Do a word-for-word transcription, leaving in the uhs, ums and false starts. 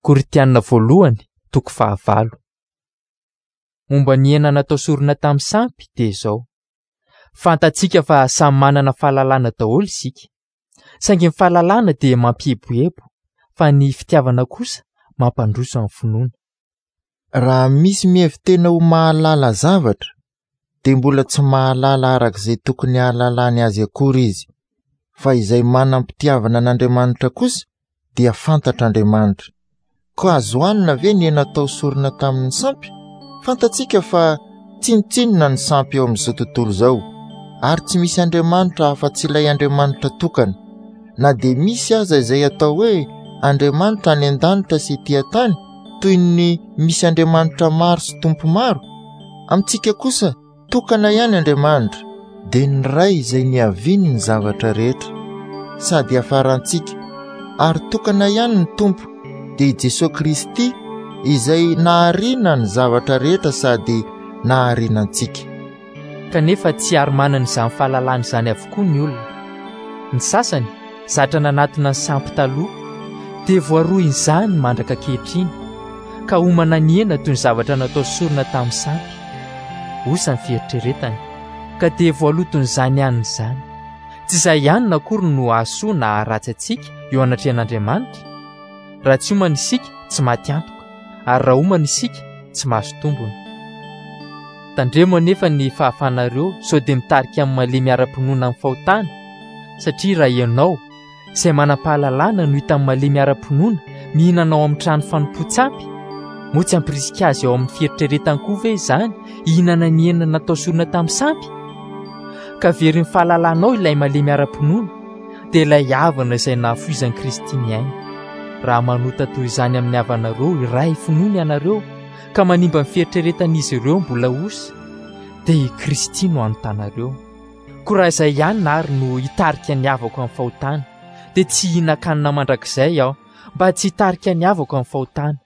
Koritianina voalohany toko fahavalo. Momba ny hena natao sorona tamin'ny sampy dia izao. Fantatsika fa samy manana fahalalana daholo isika. Saingy ny fahalalana dia mampieboebo, fa ny fitiavana kosa mampandroso amin'ny finoana. Raha misy mihevy tena ho mahalala zavatra, dia mbola tsy mahalala arak'izay tokony hahalalany azy akory izy. Fa izay manam-pitiavana n'Andriamanitra kosa dia fantatr'Andriamanitra. Ka azo hanina ve ny hena natao sorona tamin'ny sampy? Fantatsika fa tsinotsinona ny sampy eo amin'izao tontolo izao, ary tsy misy Andriamanitra afa-tsy ilay Andriamanitra tokana. Na dia misy aza izay atao hoe Andriamanitra any an-danitra sy ety an-tany, toy ny misy Andriamanitra maro sy tompo maro, amintsika kosa tokana ihany Andriamanitra, dia ny ray izay niaviany ny zavatra rehetra, sady hafarantsika, ary tokana ihany ny tompo, dia Jesosy Kristy izay nahariana ny zavatra rehetra sady naharianantsika. Kanefa tsy ary manana izany fahalalana izany avokoa ny olona. Ny sasany zatra nanatona ny sampy taloha, dia voaroy izany mandraka ankehitriny, ka homana ny hena toy ny zavatra natao sorona tamin'ny sampy. Osa ny fieritreretany, ka dia voalotony izany ihany izany. Tsy izay ihany na akory no ahasoa na haharatsy antsika eo anatrehan'Andriamanitra. Raha tsy homana isika tsy maty antoka, ary raha homana isika tsy mahazo tombony. Tandremo anefa ny fahafanareo sao dia mitarika amin'ny malemy ara-pinoana amin'ny fahotana, satria raha ianao izay manam-pahalalana no hita amin'ny malemy ara-pinoana mihinanao amin'ny trano fanompo-tsampy, moa tsy hampirisika azy ao amin'ny fieritreretany koa ve izany hihinana ny hena natao sorona tamin'ny sampy? Ka very ny fahalalanao ilay malemy ara-pinoana, dia ilay havana izay nahafoizan'i Kristy miaina. Raha manota toy izany amin'ny havanareo iray finoana ianareo, ka manimba ny fieritreretan'izy ireo mbola osa, dia Kristy no anontanareo. Koa raha izay ihany na ary no hitarika ny havako amin'ny fahotana, dia tsy hihinan-kanina mandrakizay aho, mba tsy hitarika ny havako amin'ny fahotana.